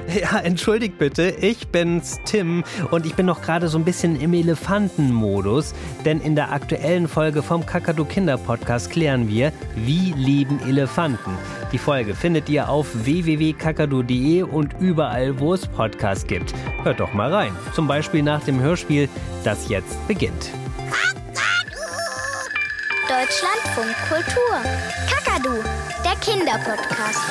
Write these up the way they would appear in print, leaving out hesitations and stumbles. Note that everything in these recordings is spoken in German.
Ja, entschuldigt bitte, ich bin's, Tim, und ich bin noch gerade so ein bisschen im Elefantenmodus, denn in der aktuellen Folge vom Kakadu Kinder Podcast klären wir, wie leben Elefanten. Die Folge findet ihr auf www.kakadu.de und überall, wo es Podcasts gibt. Hört doch mal rein, zum Beispiel nach dem Hörspiel, das jetzt beginnt. Deutschlandfunk Kultur. Kakadu, der Kinderpodcast.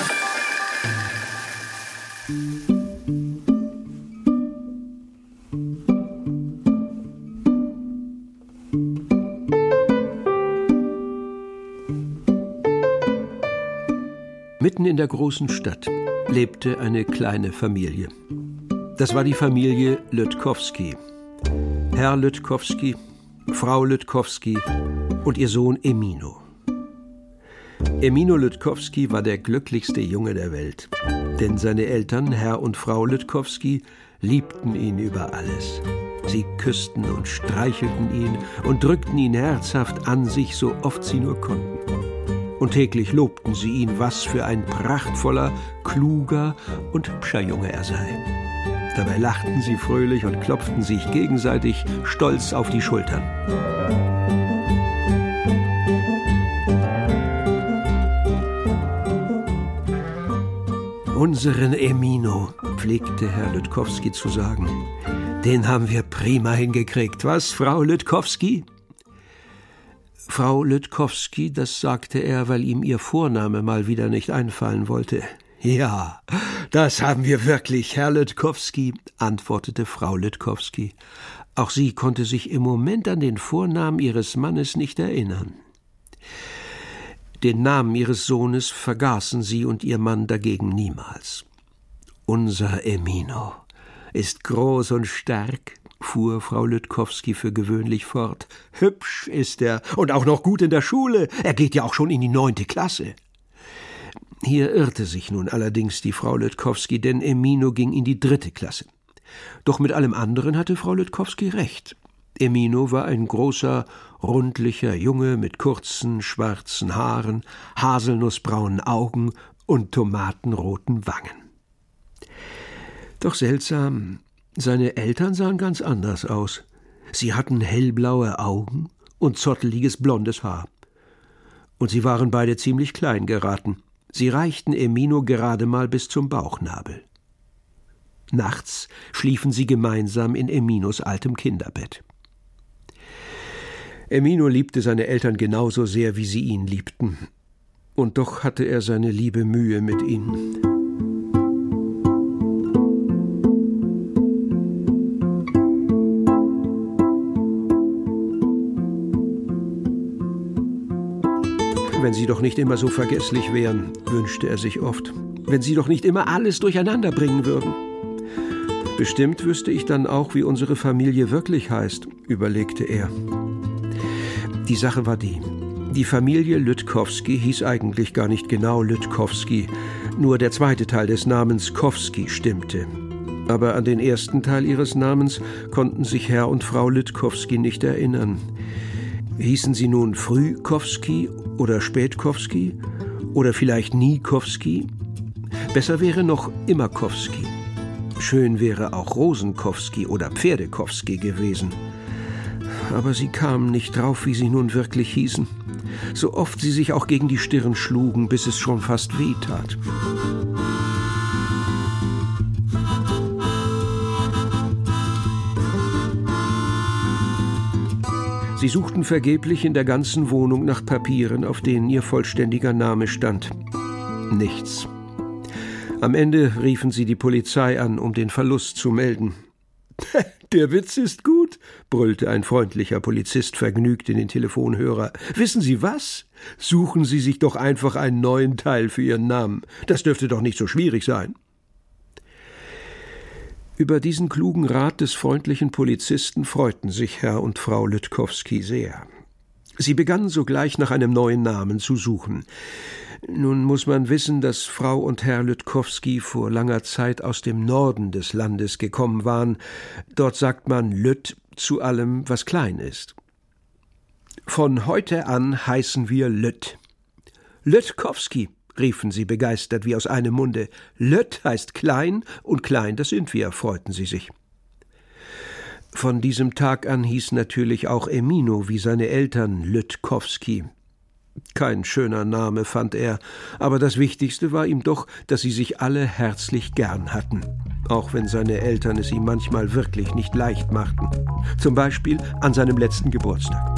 Mitten in der großen Stadt lebte eine kleine Familie. Das war die Familie Lütkowski. Herr Lütkowski, Frau Lütkowski und ihr Sohn Emino. Emino Lütkowski war der glücklichste Junge der Welt, denn seine Eltern, Herr und Frau Lütkowski, liebten ihn über alles. Sie küssten und streichelten ihn und drückten ihn herzhaft an sich, so oft sie nur konnten. Und täglich lobten sie ihn, was für ein prachtvoller, kluger und hübscher Junge er sei. Dabei lachten sie fröhlich und klopften sich gegenseitig stolz auf die Schultern. Unseren Emino, pflegte Herr Lütkowski zu sagen, den haben wir prima hingekriegt. Was, Frau Lütkowski? Frau Lütkowski, das sagte er, weil ihm ihr Vorname mal wieder nicht einfallen wollte. Ja, das haben wir wirklich, Herr Lütkowski, antwortete Frau Lütkowski. Auch sie konnte sich im Moment an den Vornamen ihres Mannes nicht erinnern. Den Namen ihres Sohnes vergaßen sie und ihr Mann dagegen niemals. Unser Emino ist groß und stark, fuhr Frau Lütkowski für gewöhnlich fort. Hübsch ist er und auch noch gut in der Schule. Er geht ja auch schon in die 9. Klasse. Hier irrte sich nun allerdings die Frau Lütkowski, denn Emino ging in die 3. Klasse. Doch mit allem anderen hatte Frau Lütkowski recht. Emino war ein großer, rundlicher Junge mit kurzen, schwarzen Haaren, haselnussbraunen Augen und tomatenroten Wangen. Doch seltsam, seine Eltern sahen ganz anders aus. Sie hatten hellblaue Augen und zotteliges blondes Haar. Und sie waren beide ziemlich klein geraten. Sie reichten Emino gerade mal bis zum Bauchnabel. Nachts schliefen sie gemeinsam in Eminos altem Kinderbett. Emino liebte seine Eltern genauso sehr, wie sie ihn liebten. Und doch hatte er seine liebe Mühe mit ihnen. Wenn sie doch nicht immer so vergesslich wären, wünschte er sich oft. Wenn sie doch nicht immer alles durcheinander bringen würden. Bestimmt wüsste ich dann auch, wie unsere Familie wirklich heißt, überlegte er. Die Sache war die Familie Lütkowski hieß eigentlich gar nicht genau Lütkowski, nur der zweite Teil des Namens Kowski stimmte. Aber an den ersten Teil ihres Namens konnten sich Herr und Frau Lütkowski nicht erinnern. Hießen sie nun Frühkowski oder Spätkowski oder vielleicht Niekowski? Besser wäre noch Immerkowski. Schön wäre auch Rosenkowski oder Pferdekowski gewesen. Aber sie kamen nicht drauf, wie sie nun wirklich hießen. So oft sie sich auch gegen die Stirn schlugen, bis es schon fast weh tat. Sie suchten vergeblich in der ganzen Wohnung nach Papieren, auf denen ihr vollständiger Name stand. Nichts. Am Ende riefen sie die Polizei an, um den Verlust zu melden. »Der Witz ist gut«, brüllte ein freundlicher Polizist vergnügt in den Telefonhörer. »Wissen Sie was? Suchen Sie sich doch einfach einen neuen Teil für Ihren Namen. Das dürfte doch nicht so schwierig sein.« Über diesen klugen Rat des freundlichen Polizisten freuten sich Herr und Frau Lütkowski sehr. Sie begannen sogleich nach einem neuen Namen zu suchen. Nun muss man wissen, dass Frau und Herr Lütkowski vor langer Zeit aus dem Norden des Landes gekommen waren. Dort sagt man Lütt zu allem, was klein ist. »Von heute an heißen wir Lütt.« »Lütkowski«, riefen sie begeistert wie aus einem Munde. Lütt heißt klein, und klein, das sind wir, freuten sie sich. Von diesem Tag an hieß natürlich auch Emino wie seine Eltern Lütkowski. Kein schöner Name, fand er, aber das Wichtigste war ihm doch, dass sie sich alle herzlich gern hatten, auch wenn seine Eltern es ihm manchmal wirklich nicht leicht machten. Zum Beispiel an seinem letzten Geburtstag.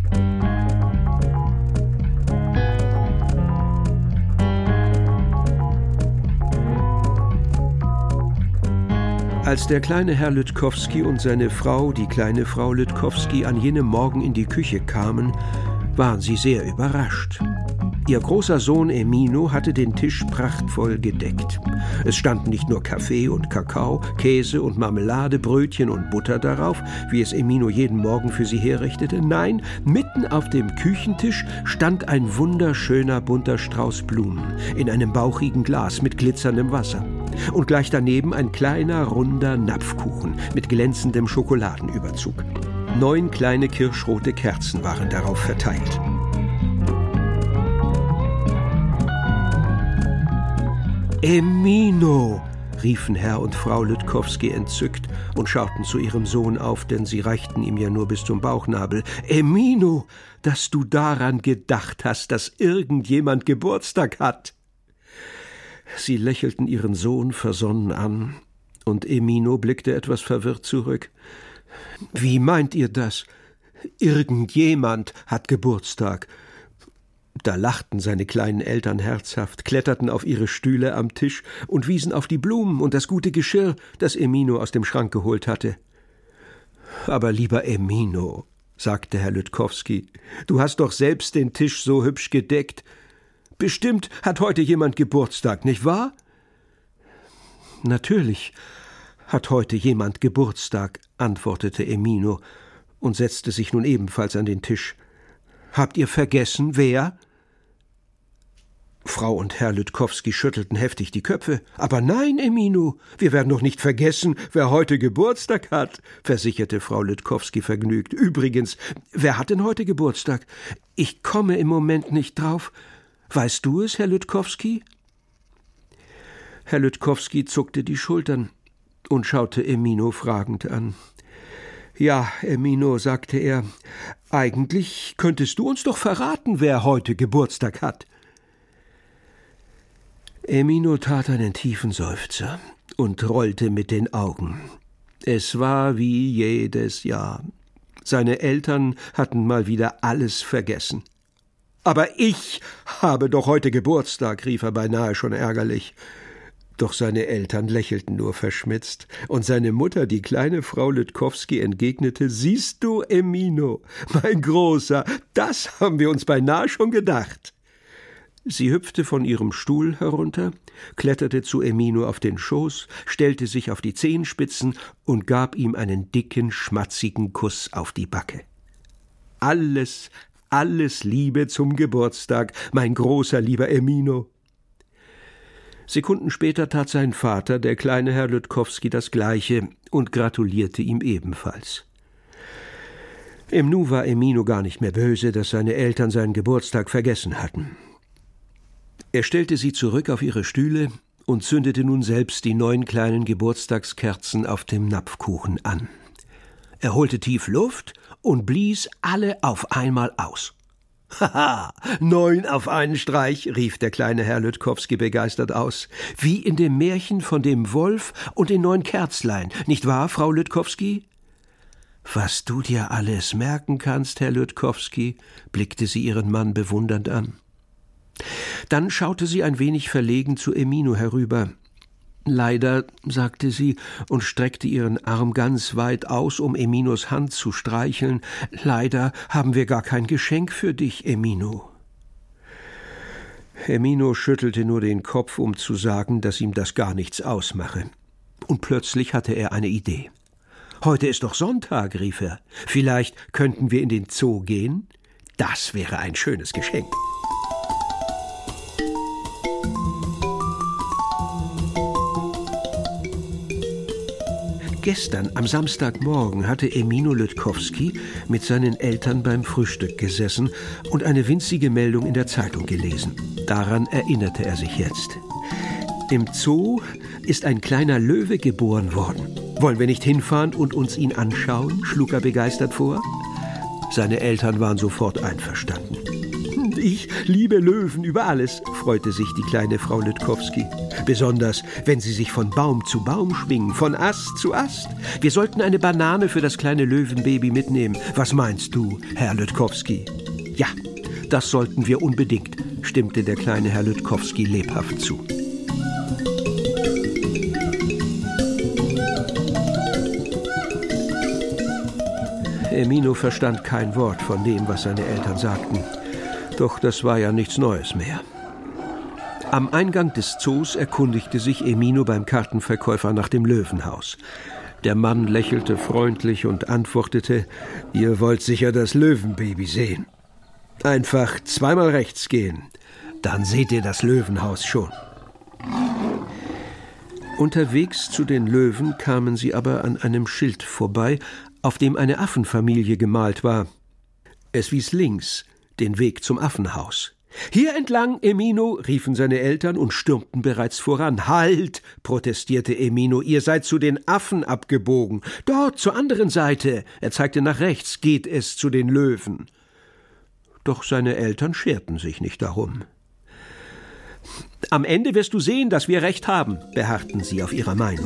Als der kleine Herr Lütkowski und seine Frau, die kleine Frau Lütkowski, an jenem Morgen in die Küche kamen, waren sie sehr überrascht. Ihr großer Sohn Emino hatte den Tisch prachtvoll gedeckt. Es standen nicht nur Kaffee und Kakao, Käse und Marmelade, Brötchen und Butter darauf, wie es Emino jeden Morgen für sie herrichtete. Nein, mitten auf dem Küchentisch stand ein wunderschöner bunter Strauß Blumen in einem bauchigen Glas mit glitzerndem Wasser. Und gleich daneben ein kleiner, runder Napfkuchen mit glänzendem Schokoladenüberzug. 9 kleine kirschrote Kerzen waren darauf verteilt. »Emino«, riefen Herr und Frau Lütkowski entzückt und schauten zu ihrem Sohn auf, denn sie reichten ihm ja nur bis zum Bauchnabel. »Emino, dass du daran gedacht hast, dass irgendjemand Geburtstag hat!« Sie lächelten ihren Sohn versonnen an, und Emino blickte etwas verwirrt zurück. »Wie meint ihr das? Irgendjemand hat Geburtstag?« Da lachten seine kleinen Eltern herzhaft, kletterten auf ihre Stühle am Tisch und wiesen auf die Blumen und das gute Geschirr, das Emino aus dem Schrank geholt hatte. »Aber lieber Emino«, sagte Herr Lütkowski, »du hast doch selbst den Tisch so hübsch gedeckt. Bestimmt hat heute jemand Geburtstag, nicht wahr?« »Natürlich hat heute jemand Geburtstag«, antwortete Emino und setzte sich nun ebenfalls an den Tisch. »Habt ihr vergessen, wer?« Frau und Herr Lütkowski schüttelten heftig die Köpfe. »Aber nein, Emino, wir werden doch nicht vergessen, wer heute Geburtstag hat«, versicherte Frau Lütkowski vergnügt. »Übrigens, wer hat denn heute Geburtstag? Ich komme im Moment nicht drauf. Weißt du es, Herr Lütkowski?« Herr Lütkowski zuckte die Schultern und schaute Emino fragend an. »Ja, Emino«, sagte er, »eigentlich könntest du uns doch verraten, wer heute Geburtstag hat.« Emino tat einen tiefen Seufzer und rollte mit den Augen. Es war wie jedes Jahr. Seine Eltern hatten mal wieder alles vergessen. »Aber ich habe doch heute Geburtstag«, rief er beinahe schon ärgerlich. Doch seine Eltern lächelten nur verschmitzt, und seine Mutter, die kleine Frau Lütkowski, entgegnete, »Siehst du, Emino, mein Großer, das haben wir uns beinahe schon gedacht.« Sie hüpfte von ihrem Stuhl herunter, kletterte zu Emino auf den Schoß, stellte sich auf die Zehenspitzen und gab ihm einen dicken, schmatzigen Kuss auf die Backe. »Alles Liebe zum Geburtstag, mein großer, lieber Emino.« Sekunden später tat sein Vater, der kleine Herr Lütkowski, das Gleiche und gratulierte ihm ebenfalls. Im Nu war Emino gar nicht mehr böse, dass seine Eltern seinen Geburtstag vergessen hatten. Er stellte sie zurück auf ihre Stühle und zündete nun selbst die 9 kleinen Geburtstagskerzen auf dem Napfkuchen an. Er holte tief Luft und blies alle auf einmal aus. »Haha, 9 auf einen Streich«, rief der kleine Herr Lütkowski begeistert aus. »Wie in dem Märchen von dem Wolf und den 9 Kerzlein, nicht wahr, Frau Lütkowski?« »Was du dir alles merken kannst, Herr Lütkowski«, blickte sie ihren Mann bewundernd an. Dann schaute sie ein wenig verlegen zu Emino herüber. »Leider«, sagte sie und streckte ihren Arm ganz weit aus, um Eminos Hand zu streicheln, »leider haben wir gar kein Geschenk für dich, Emino.« Emino schüttelte nur den Kopf, um zu sagen, dass ihm das gar nichts ausmache. Und plötzlich hatte er eine Idee. »Heute ist doch Sonntag«, rief er. »Vielleicht könnten wir in den Zoo gehen? Das wäre ein schönes Geschenk.« Gestern, am Samstagmorgen, hatte Emino Lütkowski mit seinen Eltern beim Frühstück gesessen und eine winzige Meldung in der Zeitung gelesen. Daran erinnerte er sich jetzt. Im Zoo ist ein kleiner Löwe geboren worden. Wollen wir nicht hinfahren und uns ihn anschauen?, schlug er begeistert vor. Seine Eltern waren sofort einverstanden. Ich liebe Löwen über alles, freute sich die kleine Frau Lütkowski. Besonders, wenn sie sich von Baum zu Baum schwingen, von Ast zu Ast. Wir sollten eine Banane für das kleine Löwenbaby mitnehmen. Was meinst du, Herr Lütkowski? Ja, das sollten wir unbedingt, stimmte der kleine Herr Lütkowski lebhaft zu. Emino verstand kein Wort von dem, was seine Eltern sagten. Doch das war ja nichts Neues mehr. Am Eingang des Zoos erkundigte sich Emino beim Kartenverkäufer nach dem Löwenhaus. Der Mann lächelte freundlich und antwortete: »Ihr wollt sicher das Löwenbaby sehen. Einfach zweimal rechts gehen, dann seht ihr das Löwenhaus schon.« Unterwegs zu den Löwen kamen sie aber an einem Schild vorbei, auf dem eine Affenfamilie gemalt war. Es wies links den Weg zum Affenhaus. »Hier entlang, Emino«, riefen seine Eltern und stürmten bereits voran. »Halt«, protestierte Emino, »ihr seid zu den Affen abgebogen. Dort, zur anderen Seite«, er zeigte nach rechts, »geht es zu den Löwen.« Doch seine Eltern scherten sich nicht darum. »Am Ende wirst du sehen, dass wir recht haben«, beharrten sie auf ihrer Meinung.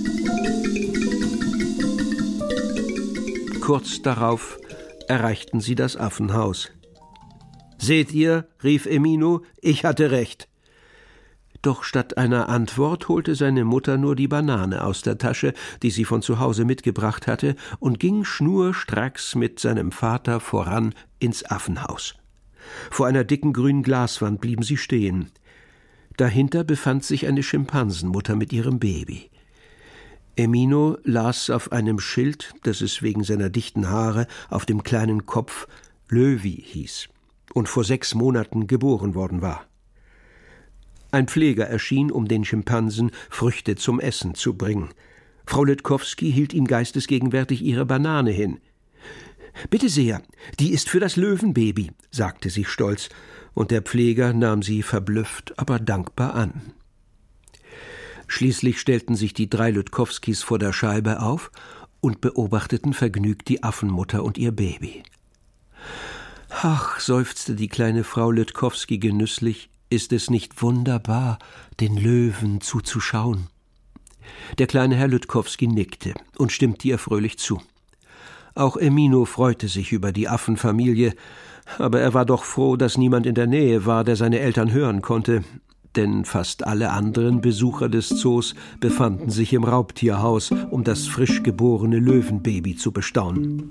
Kurz darauf erreichten sie das Affenhaus. »Seht ihr«, rief Emino, »ich hatte recht.« Doch statt einer Antwort holte seine Mutter nur die Banane aus der Tasche, die sie von zu Hause mitgebracht hatte, und ging schnurstracks mit seinem Vater voran ins Affenhaus. Vor einer dicken grünen Glaswand blieben sie stehen. Dahinter befand sich eine Schimpansenmutter mit ihrem Baby. Emino las auf einem Schild, das es wegen seiner dichten Haare auf dem kleinen Kopf Löwy hieß und vor 6 Monaten geboren worden war. Ein Pfleger erschien, um den Schimpansen Früchte zum Essen zu bringen. Frau Lütkowski hielt ihm geistesgegenwärtig ihre Banane hin. »Bitte sehr, die ist für das Löwenbaby«, sagte sie stolz, und der Pfleger nahm sie verblüfft, aber dankbar an. Schließlich stellten sich die 3 Lütkowskis vor der Scheibe auf und beobachteten vergnügt die Affenmutter und ihr Baby. »Ach«, seufzte die kleine Frau Lütkowski genüsslich, »ist es nicht wunderbar, den Löwen zuzuschauen?« Der kleine Herr Lütkowski nickte und stimmte ihr fröhlich zu. Auch Emino freute sich über die Affenfamilie, aber er war doch froh, dass niemand in der Nähe war, der seine Eltern hören konnte, denn fast alle anderen Besucher des Zoos befanden sich im Raubtierhaus, um das frisch geborene Löwenbaby zu bestaunen.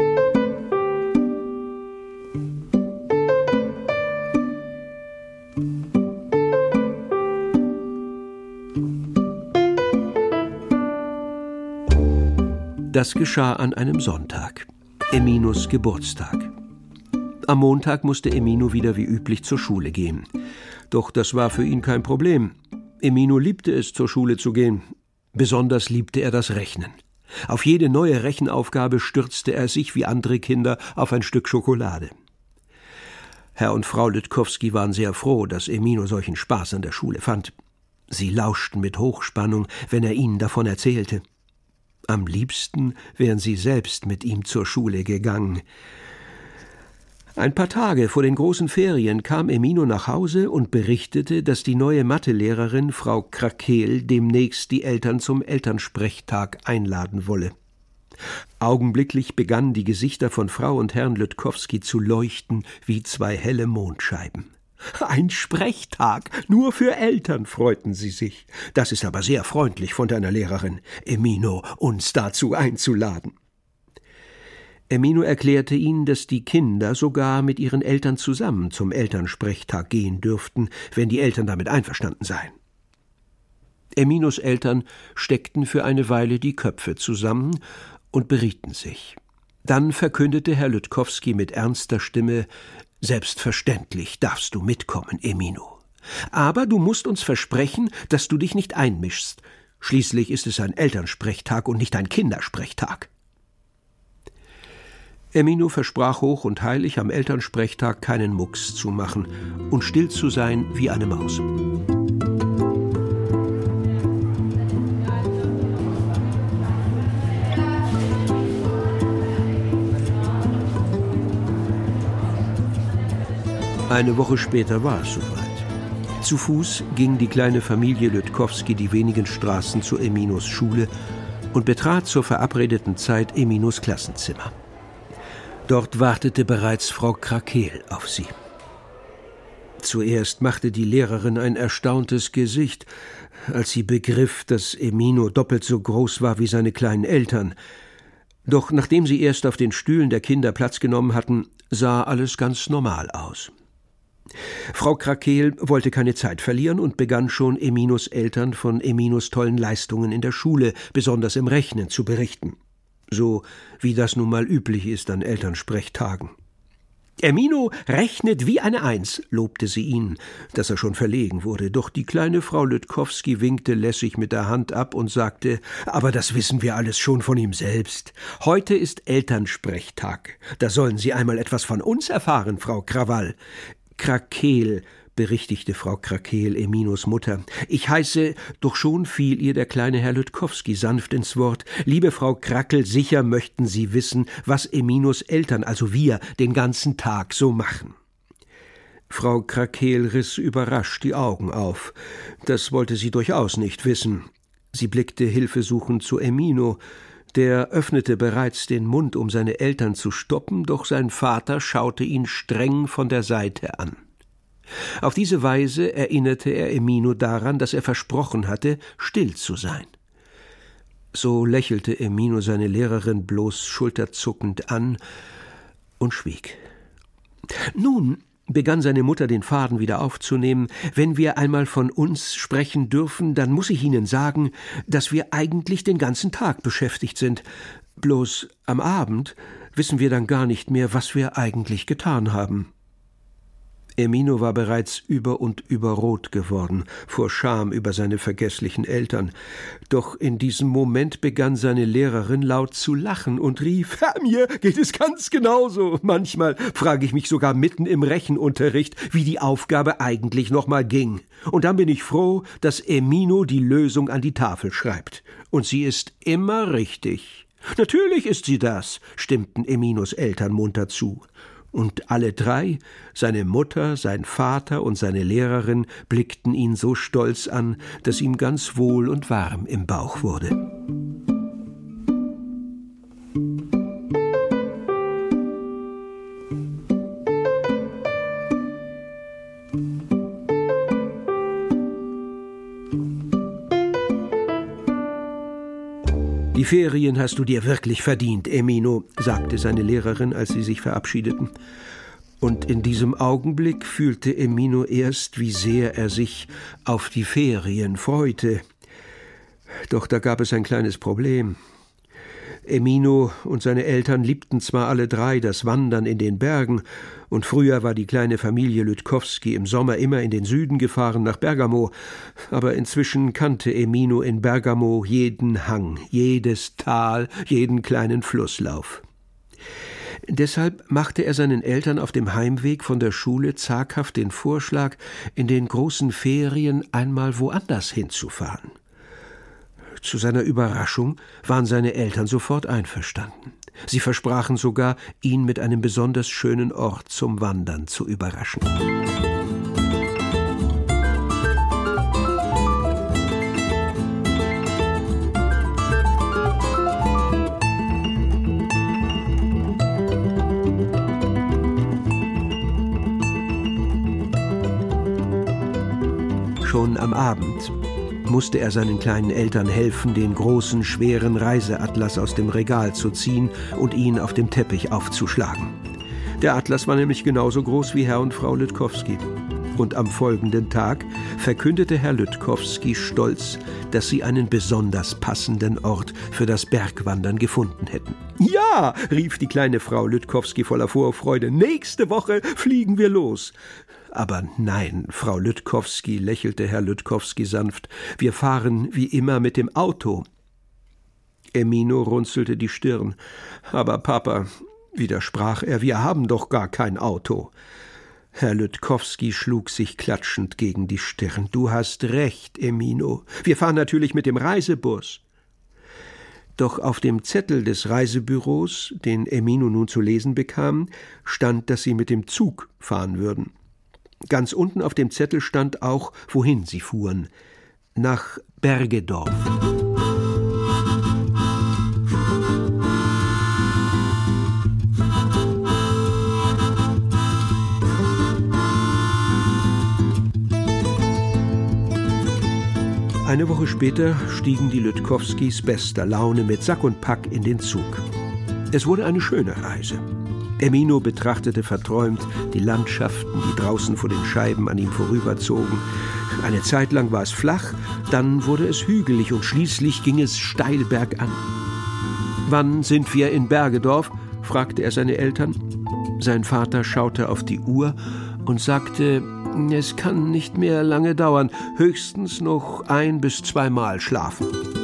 Das geschah an einem Sonntag, Eminos Geburtstag. Am Montag musste Emino wieder wie üblich zur Schule gehen. Doch das war für ihn kein Problem. Emino liebte es, zur Schule zu gehen. Besonders liebte er das Rechnen. Auf jede neue Rechenaufgabe stürzte er sich wie andere Kinder auf ein Stück Schokolade. Herr und Frau Lütkowski waren sehr froh, dass Emino solchen Spaß an der Schule fand. Sie lauschten mit Hochspannung, wenn er ihnen davon erzählte. Am liebsten wären sie selbst mit ihm zur Schule gegangen. Ein paar Tage vor den großen Ferien kam Emino nach Hause und berichtete, dass die neue Mathelehrerin, Frau Krakel, demnächst die Eltern zum Elternsprechtag einladen wolle. Augenblicklich begannen die Gesichter von Frau und Herrn Lütkowski zu leuchten wie 2 helle Mondscheiben. »Ein Sprechtag, nur für Eltern«, freuten sie sich. »Das ist aber sehr freundlich von deiner Lehrerin, Emino, uns dazu einzuladen.« Emino erklärte ihnen, dass die Kinder sogar mit ihren Eltern zusammen zum Elternsprechtag gehen dürften, wenn die Eltern damit einverstanden seien. Eminos Eltern steckten für eine Weile die Köpfe zusammen und berieten sich. Dann verkündete Herr Lütkowski mit ernster Stimme: »Selbstverständlich darfst du mitkommen, Emino. Aber du musst uns versprechen, dass du dich nicht einmischst. Schließlich ist es ein Elternsprechtag und nicht ein Kindersprechtag. Emino versprach hoch und heilig, am Elternsprechtag keinen Mucks zu machen und still zu sein wie eine Maus. Eine Woche später war es soweit. Zu Fuß ging die kleine Familie Lüdkowski die wenigen Straßen zu Eminos Schule und betrat zur verabredeten Zeit Eminos Klassenzimmer. Dort wartete bereits Frau Krakehl auf sie. Zuerst machte die Lehrerin ein erstauntes Gesicht, als sie begriff, dass Emino doppelt so groß war wie seine kleinen Eltern. Doch nachdem sie erst auf den Stühlen der Kinder Platz genommen hatten, sah alles ganz normal aus. Frau Krakehl wollte keine Zeit verlieren und begann schon Eminos Eltern von Eminos tollen Leistungen in der Schule, besonders im Rechnen, zu berichten. So wie das nun mal üblich ist an Elternsprechtagen. »Emino rechnet wie eine Eins«, lobte sie ihn, dass er schon verlegen wurde. Doch die kleine Frau Lüdkowski winkte lässig mit der Hand ab und sagte, »Aber das wissen wir alles schon von ihm selbst. Heute ist Elternsprechtag. Da sollen Sie einmal etwas von uns erfahren, Frau Krawall.« »Krakehl«, berichtigte Frau Krakehl, Eminos Mutter. »Ich heiße«, doch schon fiel ihr der kleine Herr Lüdkowski sanft ins Wort, »liebe Frau Krackel, sicher möchten Sie wissen, was Eminos Eltern, also wir, den ganzen Tag so machen.« Frau Krakehl riss überrascht die Augen auf. Das wollte sie durchaus nicht wissen. Sie blickte hilfesuchend zu Emino. Der öffnete bereits den Mund, um seine Eltern zu stoppen, doch sein Vater schaute ihn streng von der Seite an. Auf diese Weise erinnerte er Emino daran, dass er versprochen hatte, still zu sein. So lächelte Emino seine Lehrerin bloß schulterzuckend an und schwieg. »Nun«, begann seine Mutter den Faden wieder aufzunehmen, »wenn wir einmal von uns sprechen dürfen, dann muss ich Ihnen sagen, dass wir eigentlich den ganzen Tag beschäftigt sind. Bloß am Abend wissen wir dann gar nicht mehr, was wir eigentlich getan haben.« Emino war bereits über und über rot geworden, vor Scham über seine vergesslichen Eltern. Doch in diesem Moment begann seine Lehrerin laut zu lachen und rief, »Mir geht es ganz genauso. Manchmal frage ich mich sogar mitten im Rechenunterricht, wie die Aufgabe eigentlich noch mal ging. Und dann bin ich froh, dass Emino die Lösung an die Tafel schreibt. Und sie ist immer richtig.« »Natürlich ist sie das«, stimmten Eminos Eltern munter zu. Und alle drei, seine Mutter, sein Vater und seine Lehrerin, blickten ihn so stolz an, dass ihm ganz wohl und warm im Bauch wurde. »Die Ferien hast du dir wirklich verdient, Emino«, sagte seine Lehrerin, als sie sich verabschiedeten. Und in diesem Augenblick fühlte Emino erst, wie sehr er sich auf die Ferien freute. Doch da gab es ein kleines Problem. Emino und seine Eltern liebten zwar alle drei das Wandern in den Bergen, und früher war die kleine Familie Lüdkowski im Sommer immer in den Süden gefahren, nach Bergamo, aber inzwischen kannte Emino in Bergamo jeden Hang, jedes Tal, jeden kleinen Flusslauf. Deshalb machte er seinen Eltern auf dem Heimweg von der Schule zaghaft den Vorschlag, in den großen Ferien einmal woanders hinzufahren. Zu seiner Überraschung waren seine Eltern sofort einverstanden. Sie versprachen sogar, ihn mit einem besonders schönen Ort zum Wandern zu überraschen. Schon am Abend musste er seinen kleinen Eltern helfen, den großen, schweren Reiseatlas aus dem Regal zu ziehen und ihn auf dem Teppich aufzuschlagen. Der Atlas war nämlich genauso groß wie Herr und Frau Lüdkowski. Und am folgenden Tag verkündete Herr Lütkowski stolz, dass sie einen besonders passenden Ort für das Bergwandern gefunden hätten. »Ja«, rief die kleine Frau Lütkowski voller Vorfreude, »nächste Woche fliegen wir los.« »Aber nein, Frau Lütkowski«, lächelte Herr Lütkowski sanft, »wir fahren wie immer mit dem Auto.« Emino runzelte die Stirn. »Aber Papa«, widersprach er, »wir haben doch gar kein Auto.« Herr Lütkowski schlug sich klatschend gegen die Stirn. »Du hast recht, Emino. Wir fahren natürlich mit dem Reisebus.« Doch auf dem Zettel des Reisebüros, den Emino nun zu lesen bekam, stand, dass sie mit dem Zug fahren würden. Ganz unten auf dem Zettel stand auch, wohin sie fuhren. Nach Bergedorf. Eine Woche später stiegen die Lütkowskis bester Laune mit Sack und Pack in den Zug. Es wurde eine schöne Reise. Emino betrachtete verträumt die Landschaften, die draußen vor den Scheiben an ihm vorüberzogen. Eine Zeit lang war es flach, dann wurde es hügelig und schließlich ging es steil bergan. »Wann sind wir in Bergedorf?« fragte er seine Eltern. Sein Vater schaute auf die Uhr und sagte, es kann nicht mehr lange dauern, höchstens noch 1 bis 2 Mal schlafen.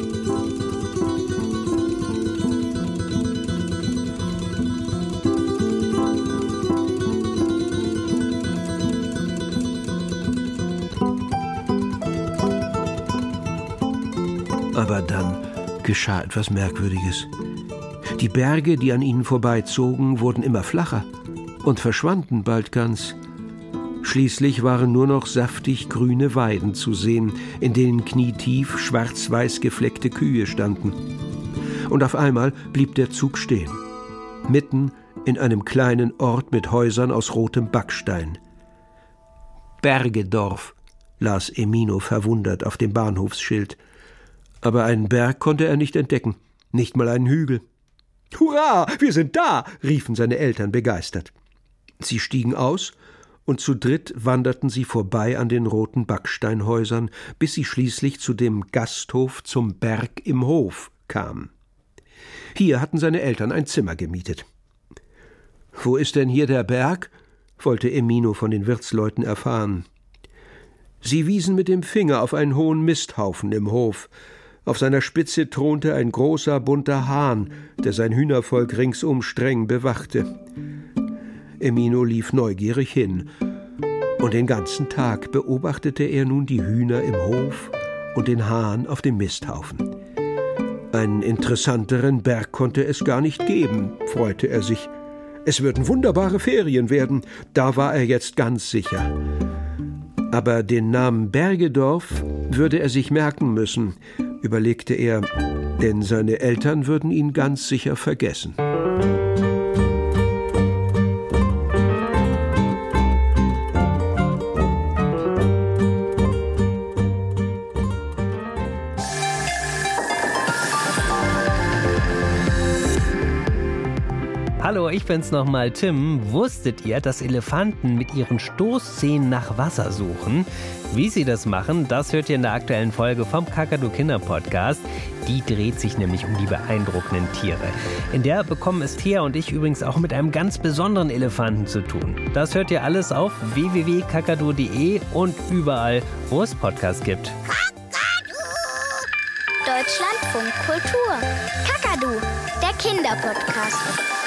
Aber dann geschah etwas Merkwürdiges. Die Berge, die an ihnen vorbeizogen, wurden immer flacher und verschwanden bald ganz. Schließlich waren nur noch saftig grüne Weiden zu sehen, in denen knietief schwarz-weiß gefleckte Kühe standen. Und auf einmal blieb der Zug stehen, mitten in einem kleinen Ort mit Häusern aus rotem Backstein. »Bergedorf«, las Emino verwundert auf dem Bahnhofsschild. Aber einen Berg konnte er nicht entdecken, nicht mal einen Hügel. »Hurra, wir sind da«, riefen seine Eltern begeistert. Sie stiegen aus, und zu dritt wanderten sie vorbei an den roten Backsteinhäusern, bis sie schließlich zu dem Gasthof zum Berg im Hof kamen. Hier hatten seine Eltern ein Zimmer gemietet. »Wo ist denn hier der Berg?« wollte Emino von den Wirtsleuten erfahren. Sie wiesen mit dem Finger auf einen hohen Misthaufen im Hof. Auf seiner Spitze thronte ein großer, bunter Hahn, der sein Hühnervolk ringsum streng bewachte. Emino lief neugierig hin, und den ganzen Tag beobachtete er nun die Hühner im Hof und den Hahn auf dem Misthaufen. Einen interessanteren Berg konnte es gar nicht geben, freute er sich. Es würden wunderbare Ferien werden, da war er jetzt ganz sicher. Aber den Namen Bergedorf würde er sich merken müssen, überlegte er, denn seine Eltern würden ihn ganz sicher vergessen. Hallo, ich bin's nochmal, Tim. Wusstet ihr, dass Elefanten mit ihren Stoßzähnen nach Wasser suchen? Wie sie das machen, das hört ihr in der aktuellen Folge vom Kakadu Kinder Podcast. Die dreht sich nämlich um die beeindruckenden Tiere. In der bekommen es Thea und ich übrigens auch mit einem ganz besonderen Elefanten zu tun. Das hört ihr alles auf www.kakadu.de und überall, wo es Podcasts gibt. Kakadu! Deutschlandfunk Kultur. Kakadu, der Kinderpodcast.